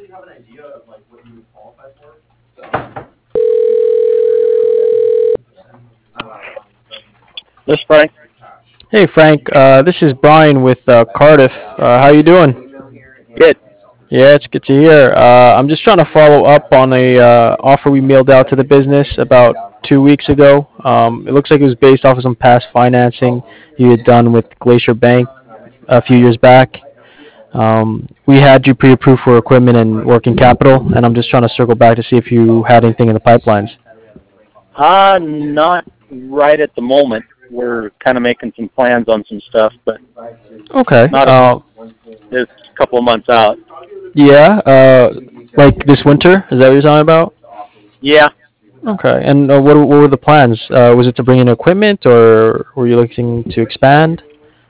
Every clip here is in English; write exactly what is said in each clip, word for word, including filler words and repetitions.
This Frank. Hey Frank, uh, this is Brian with uh, Cardiff. Uh, how you doing? Good. Yeah, it's good to hear. Uh, I'm just trying to follow up on a uh, offer we mailed out to the business about two weeks ago. Um, it looks like it was based off of some past financing you had done with Glacier Bank a few years back. Um, we had you pre-approved for equipment and working capital, and I'm just trying to circle back to see if you had anything in the pipelines. Uh, not right at the moment. We're kind of making some plans on some stuff, but Okay. not a, Uh, it's a couple of months out. yeah. Uh, like this winter, is that what you're talking about? Yeah. Okay. And uh, what what were the plans? Uh, was it to bring in equipment, or were you looking to expand?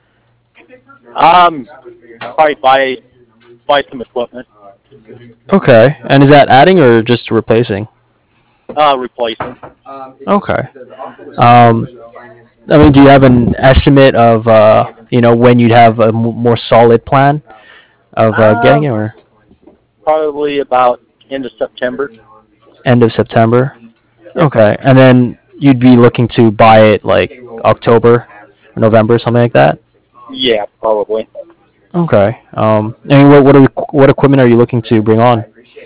Um, probably buy buy some equipment. Okay. And is that adding or just replacing? Uh, replacing. Okay. Um, I mean, do you have an estimate of uh, you know, when you'd have a m- more solid plan of uh, getting it, Um, or probably about end of September. end of September? Yep. Okay. And then you'd be looking to buy it like October or November, something like that? Yeah, probably. Okay. Um, I mean, what what, are, what equipment are you looking to bring on?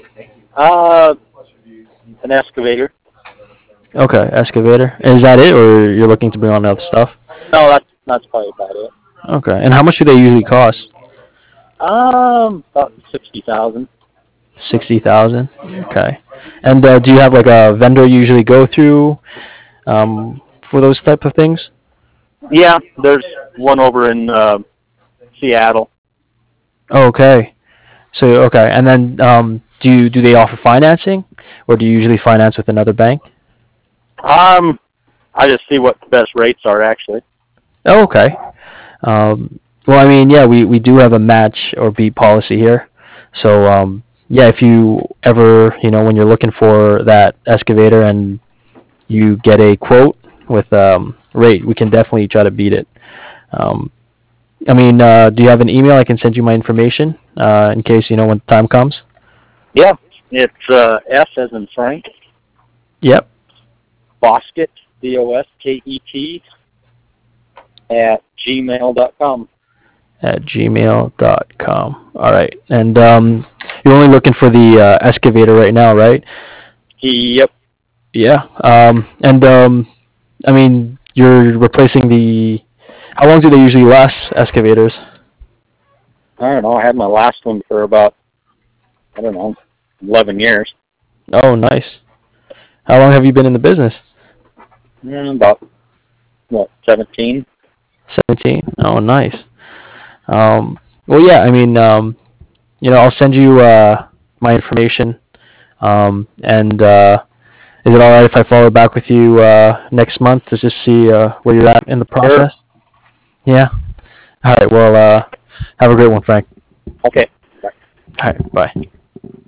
Uh, an excavator. Okay, excavator. Is that it, or you're looking to bring on other stuff? No, that's that's probably about it. Okay. And how much do they usually cost? Um, about sixty thousand. Sixty thousand. Okay. And uh, do you have like a vendor you usually go through um, for those type of things? Yeah, there's one over in uh, Seattle. Okay. So okay, and then um, do you, do they offer financing, or do you usually finance with another bank? Um, I just see what the best rates are actually. Oh, okay. Um, well, I mean, yeah, we, we do have a match or beat policy here. So, um, yeah, if you ever, you know, when you're looking for that excavator and you get a quote with um, rate, we can definitely try to beat it. Um, I mean, uh, do you have an email? I can send you my information uh, in case, you know, when the time comes. Yeah, it's uh, S as in Frank, Yep, Bosket, B O S K E T, at gmail dot com. at gmail dot com. All right. And um, you're only looking for the uh, excavator right now, right? Yep. Yeah. Um, and um, I mean, you're replacing the. How long do they usually last, excavators? I don't know. I had my last one for about, I don't know, eleven years. Oh, nice. How long have you been in the business? Mm, about, what, seventeen? seventeen. Oh, nice. Um, well, yeah. I mean, um, you know, I'll send you uh, my information. Um, and uh, is it all right if I follow back with you uh, next month to just see uh, where you're at in the Sure. process? Yeah. All right. Well, uh, have a great one, Frank. Okay. All right. Bye.